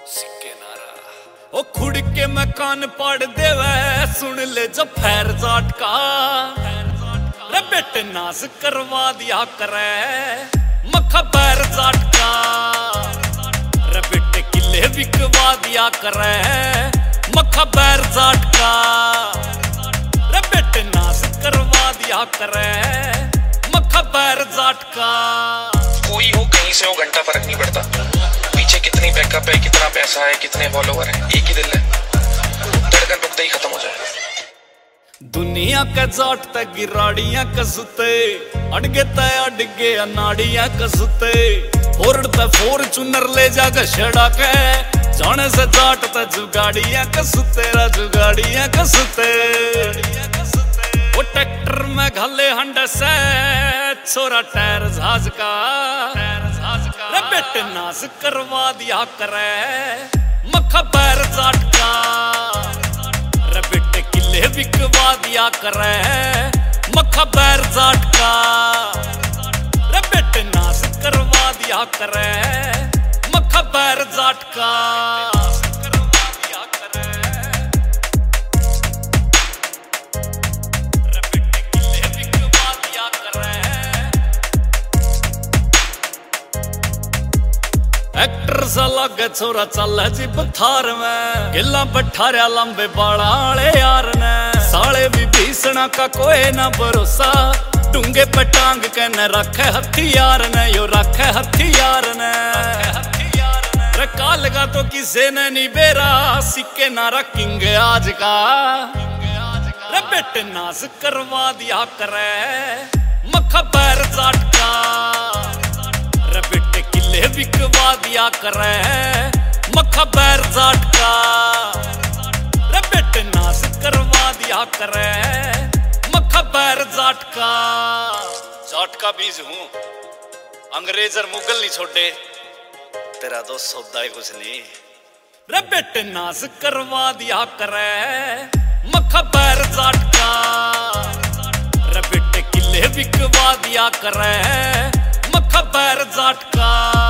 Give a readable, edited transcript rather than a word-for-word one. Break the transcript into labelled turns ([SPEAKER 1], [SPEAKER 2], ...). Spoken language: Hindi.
[SPEAKER 1] सिक्के नारा ओ खुड़ के मैं कान पाड़ देवे सुन ले जब फैर जाट का रे बेटे नाज करवा दिया करे मखा पैर जाट का रे बेटे किले बिकवा दिया करे मखा पैर जाट का रे बेटे नाज करवा दिया करे मखा पैर जाट का।
[SPEAKER 2] कोई हो कहीं से हो घंटा फर्क नहीं पड़ता, पीछे कितनी बैकअप है, कितना पैसा है, कितने फॉलोवर है, एक ही दिल है, धड़कन रुकते ही खत्म हो जाए।
[SPEAKER 1] दुनिया के जाट ते गिराड़ियां कसुते अड़गे ते अड़गे अनाड़ियां कसुते फोरड़ ते फॉर्च्यूनर ले जाके छड़ा के जाने से जाट ते जुगाड़ियां कसुते रा जुगाड़ियां कसुते वो ट्रैक्टर में घले हंड से छोरा टायर झाज का रे बेटे नाज करवा दिया करे मखा पैर जाट का रे बेटे किले बिकवा दिया करे मखा पैर जाट का रे बेटे नाज करवा दिया करे मखा पैर जाट का। एक्टर सा लागे छोरा चल जी बथार में गिला बठारिया लंबे बाड़ा आले यार ने साले भी भीषणा का कोई ना भरोसा डूंगे पे टांग के न रखे हथियार ने यो रखे हथियार ने रे काल का तो किसे ने नहीं बेरा सिक्के नारा किंग आज का रे बेटे नाज करवा दिया करे मखा पैर जाट का रे बेटे किले बिकवा दिया करे मखा पैर जाट का रे बेटे नाज करवा दिया करे मखा पैर जाट का। जाट का बीज हूँ अंग्रेज और मुगल नहीं छोड़े तेरा तो सौदा ही कुछ नहीं रे बेटे नाज करवा दिया करे मखा पैर जाट का रे बेटे किले बिकवा दिया करे मखा पैर जाट का।